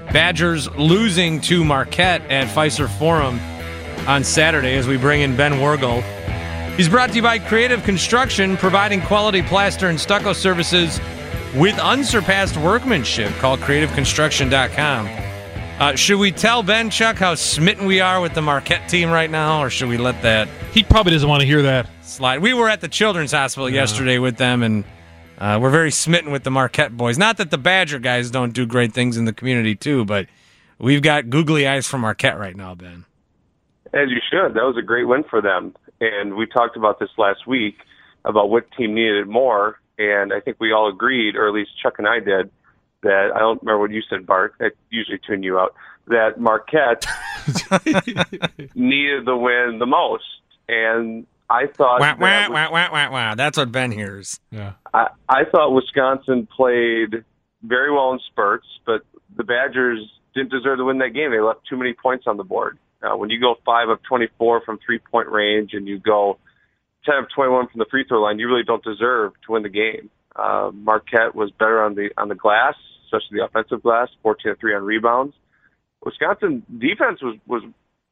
Badgers losing to Marquette at Fiserv Forum on Saturday as we bring in Ben Wergel. He's brought to you by Creative Construction, providing quality plaster and stucco services with unsurpassed workmanship. Call creativeconstruction.com. Should we tell Ben, Chuck, how smitten we are with the Marquette team right now, or should we let that... He probably doesn't want to hear that. Slide. We were at the Children's Hospital yesterday with them, and we're very smitten with the Marquette boys. Not that the Badger guys don't do great things in the community, too, but we've got googly eyes for Marquette right now, Ben. As you should. That was a great win for them. And we talked about this last week, about what team needed it more, and I think we all agreed, or at least Chuck and I did, that, I don't remember what you said, Bart, I usually tune you out, that Marquette needed the win the most. And I thought... Wow. That's what Ben hears. Yeah. I thought Wisconsin played very well in spurts, but the Badgers didn't deserve to win that game. They left too many points on the board. When you go 5 of 24 from three-point range and you go 10 of 21 from the free throw line, you really don't deserve to win the game. Marquette was better on the glass, especially the offensive glass, 14 of 3 on rebounds. Wisconsin defense was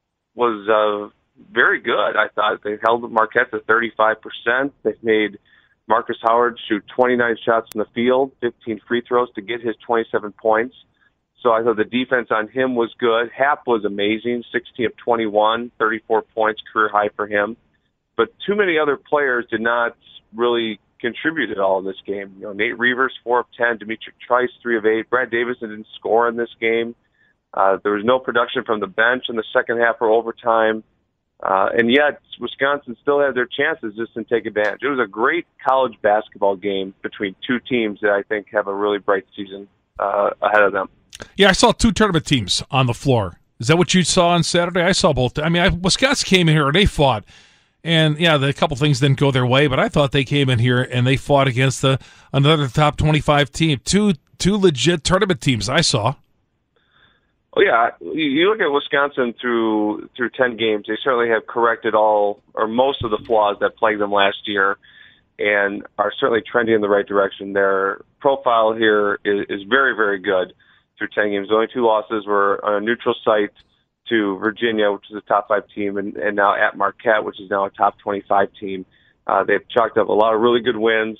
very good. I thought they held Marquette to 35%. They made Marcus Howard shoot 29 shots in the field, 15 free throws to get his 27 points. So I thought the defense on him was good. Happ was amazing, 16 of 21, 34 points, career high for him. But too many other players did not really contribute at all in this game. You know, Nate Reavers, 4 of 10, Dimitri Trice, 3 of 8. Brad Davison didn't score in this game. There was no production from the bench in the second half or overtime. And yet, Wisconsin still had their chances, just didn't take advantage. It was a great college basketball game between two teams that I think have a really bright season ahead of them. Yeah, I saw 2 tournament teams on the floor. Is that what you saw on Saturday? I saw both. I mean, Wisconsin came in here and they fought. And, yeah, a couple things didn't go their way, but I thought they came in here and they fought against another top 25 team. Two legit tournament teams I saw. Oh, yeah. You look at Wisconsin through 10 games, they certainly have corrected all or most of the flaws that plagued them last year and are certainly trending in the right direction. Their profile here is very, very good through 10 games. The only 2 losses were on a neutral site to Virginia, which is a top 5 team, and now at Marquette, which is now a top 25 team. They've chalked up a lot of really good wins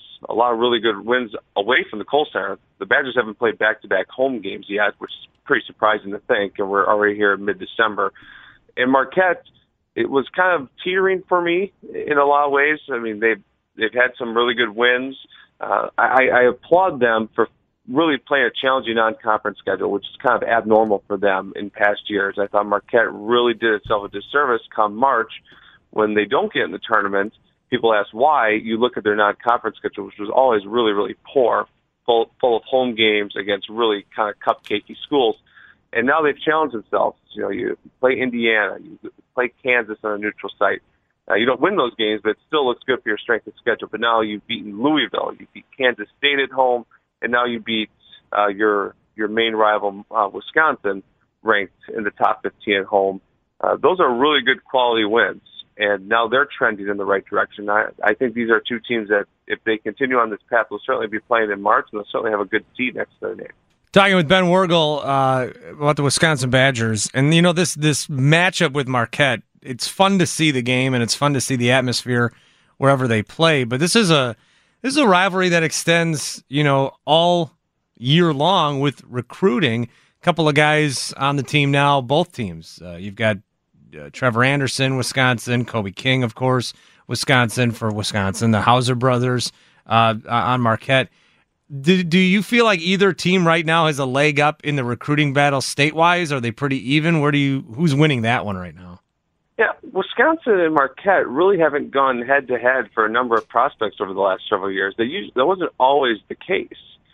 away from the Kohl Center. The Badgers haven't played back-to-back home games yet, which is pretty surprising to think, and we're already here in mid-December. And Marquette, it was kind of teetering for me in a lot of ways. I mean, they've had some really good wins. I applaud them for really playing a challenging non-conference schedule, which is kind of abnormal for them in past years. I thought Marquette really did itself a disservice come March when they don't get in the tournament. People ask why. You look at their non-conference schedule, which was always really, really poor, full of home games against really kind of cupcakey schools. And now they've challenged themselves. You know, you play Indiana, you play Kansas on a neutral site. You don't win those games, but it still looks good for your strength of schedule. But now you've beaten Louisville, you beat Kansas State at home, and now you beat your main rival, Wisconsin, ranked in the top 15 at home. Those are really good quality wins, and now they're trending in the right direction. I think these are 2 teams that, if they continue on this path, will certainly be playing in March, and they'll certainly have a good seed next to their name. Talking with Ben Wergel about the Wisconsin Badgers, and you know this matchup with Marquette. It's fun to see the game, and it's fun to see the atmosphere wherever they play. But this is a rivalry that extends, you know, all year long with recruiting. A couple of guys on the team now, both teams. You've got Trevor Anderson, Wisconsin, Kobe King, of course, Wisconsin for Wisconsin, the Hauser brothers on Marquette. Do you feel like either team right now has a leg up in the recruiting battle statewide? Are they pretty even? Who's winning that one right now? Yeah, Wisconsin and Marquette really haven't gone head-to-head for a number of prospects over the last several years. That wasn't always the case.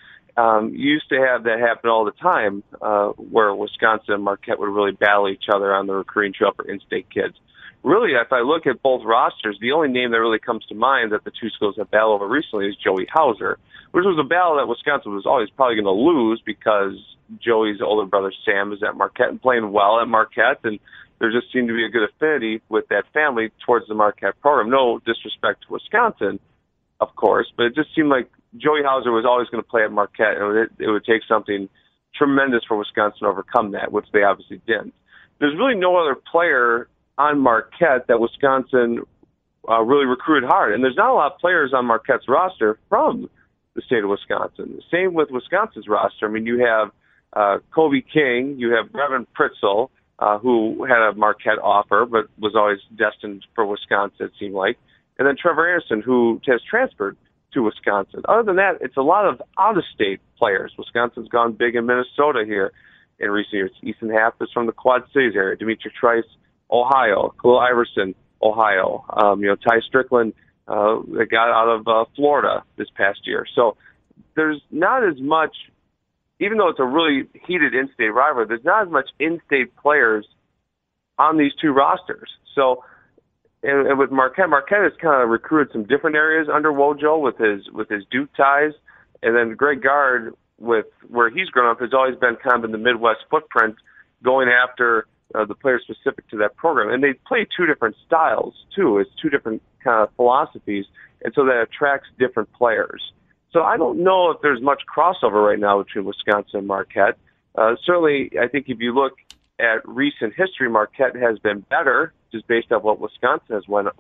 You used to have that happen all the time, where Wisconsin and Marquette would really battle each other on the recruiting trail for in-state kids. Really, if I look at both rosters, the only name that really comes to mind that the 2 schools have battled over recently is Joey Hauser, which was a battle that Wisconsin was always probably going to lose because Joey's older brother Sam is at Marquette and playing well at Marquette, and there just seemed to be a good affinity with that family towards the Marquette program. No disrespect to Wisconsin, of course, but it just seemed like Joey Hauser was always going to play at Marquette, and it would take something tremendous for Wisconsin to overcome that, which they obviously didn't. There's really no other player on Marquette that Wisconsin really recruited hard. And there's not a lot of players on Marquette's roster from the state of Wisconsin. Same with Wisconsin's roster. I mean, you have Kobe King, you have Brevin Pritzel, who had a Marquette offer but was always destined for Wisconsin, it seemed like. And then Trevor Anderson, who has transferred to Wisconsin. Other than that, it's a lot of out-of-state players. Wisconsin's gone big in Minnesota here in recent years. Ethan Happ is from the Quad Cities area. Dimitri Trice, Ohio. Khalil Iverson, Ohio. Ty Strickland, that got out of Florida this past year. So there's not as much, even though it's a really heated in-state rivalry, there's not as much in-state players on these two rosters. So, and with Marquette has kind of recruited some different areas under Wojo with his Duke ties, and then Greg Gard, with where he's grown up, has always been kind of in the Midwest footprint, going after the players specific to that program. And they play two different styles, too. It's two different kind of philosophies, and so that attracts different players. So I don't know if there's much crossover right now between Wisconsin and Marquette. Certainly, I think if you look at recent history, Marquette has been better, just based on what Wisconsin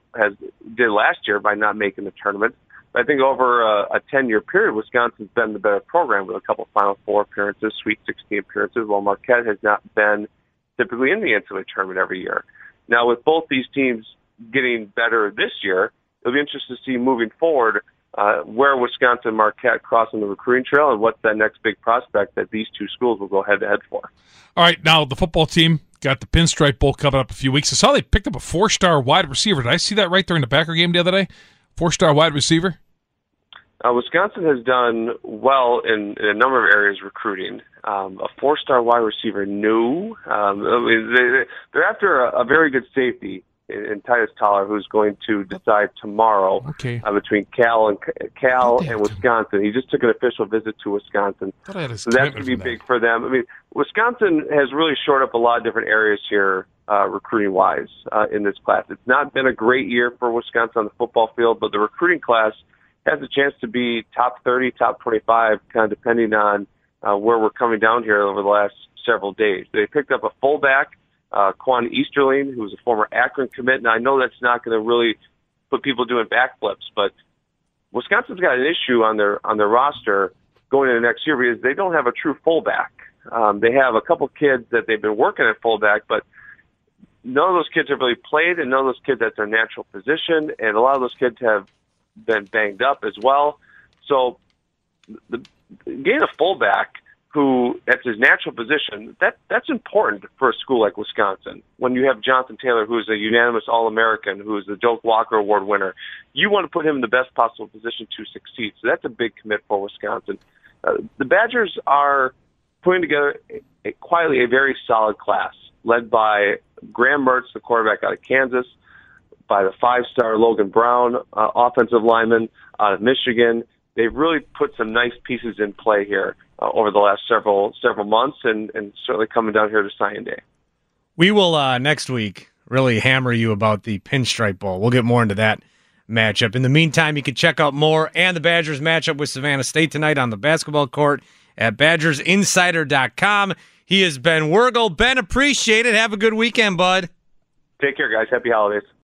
did last year by not making the tournament. But I think over a 10-year period, Wisconsin's been the better program with a couple Final Four appearances, Sweet 16 appearances, while Marquette has not been typically in the NCAA tournament every year. Now, with both these teams getting better this year, it'll be interesting to see moving forward where Wisconsin and Marquette cross on the recruiting trail and what's that next big prospect that these two schools will go head-to-head for. All right, now the football team got the Pinstripe Bowl coming up a few weeks. I saw they picked up a 4-star wide receiver. Did I see that right during the Packer game the other day? 4-star wide receiver? Wisconsin has done well in a number of areas recruiting. A 4-star wide receiver, no. They're after a very good safety in Titus Toller, who's going to decide tomorrow between Cal and Wisconsin. He just took an official visit to Wisconsin. So that's going to be big for them. I mean, Wisconsin has really shored up a lot of different areas here recruiting-wise in this class. It's not been a great year for Wisconsin on the football field, but the recruiting class has a chance to be top 30, top 25, kind of depending on where we're coming down here over the last several days. They picked up a fullback, Quan Easterling, who was a former Akron commit. Now, I know that's not going to really put people doing backflips, but Wisconsin's got an issue on their roster going into next year because they don't have a true fullback. They have a couple kids that they've been working at fullback, but none of those kids have really played, and none of those kids at their natural position, and a lot of those kids have been banged up as well. So getting a fullback who, at his natural position, that's important for a school like Wisconsin. When you have Jonathan Taylor, who is a unanimous All-American, who is the Doak Walker Award winner, you want to put him in the best possible position to succeed. So that's a big commit for Wisconsin. The Badgers are putting together quietly a very solid class, led by Graham Mertz, the quarterback out of Kansas, by the 5-star Logan Brown, offensive lineman out of Michigan. They've really put some nice pieces in play here over the last several months, and certainly coming down here to signing day. We will next week really hammer you about the Pinstripe Bowl. We'll get more into that matchup. In the meantime, you can check out more and the Badgers matchup with Savannah State tonight on the basketball court at BadgersInsider.com. He has been Wergel. Ben, appreciate it. Have a good weekend, bud. Take care, guys. Happy holidays.